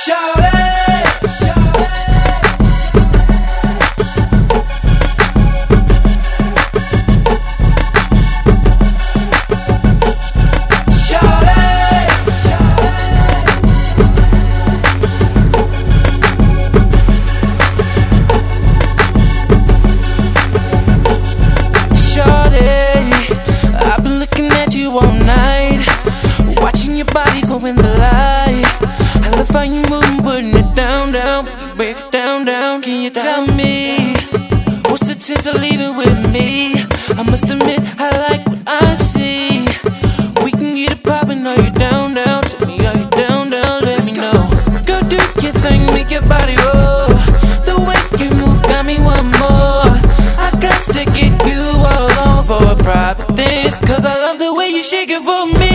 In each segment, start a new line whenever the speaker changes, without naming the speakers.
All night, watching your body go in the light. I love how you move and putting it down, down. Break it down, down. Can you tell me what's the chance of leaving with me? I must admit I like what I see. We can get it poppin'. Are you down, down? Tell me, are you down, down? Let me know. Go do your thing, make your body roll. The way you move got me one more. I got to get you all on for a private dance, 'cause I love the way you shake it for me.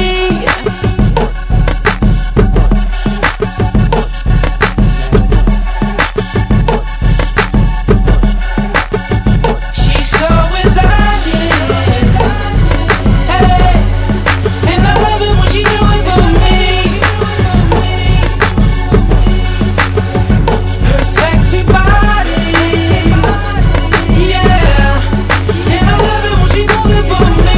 She's so excited, hey, and I love it when she do it for me. Her sexy body, yeah, and I love it when she do it for me.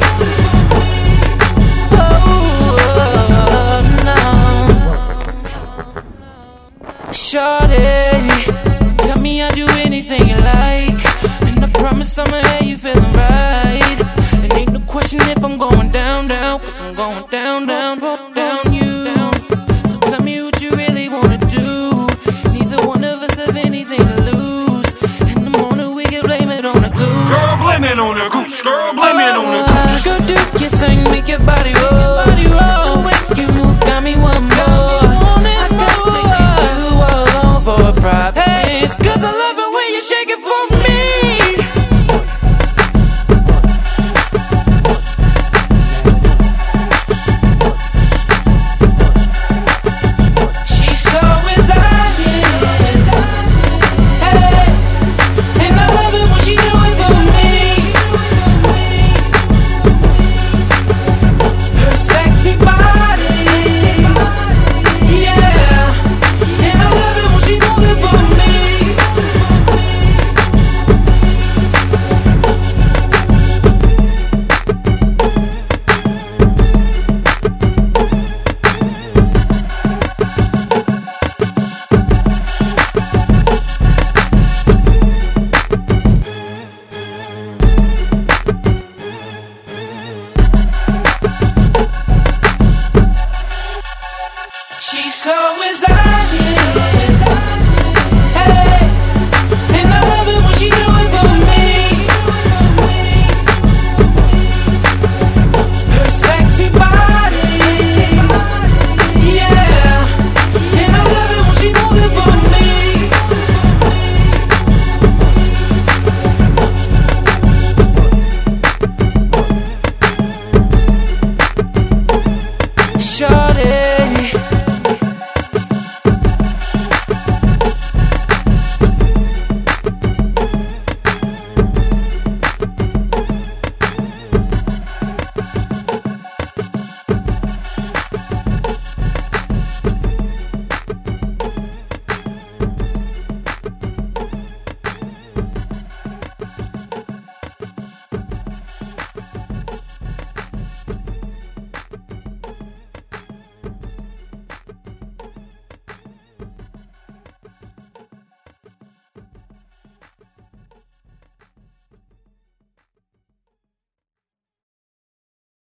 Shorty, tell me I'll do anything you like, and I promise I'ma have you feeling right. And ain't no question if I'm going down, down, 'cause I'm going down, down, down you. So tell me what you really wanna do. Neither one of us have anything to lose. In the morning we can blame it on the goose.
Girl, blame it on the goose. Girl, blame it on the goose.
Go do your thing, make your body roll. The way you move got me one more. I got to take you all on for a private dance, 'cause I love it when you shake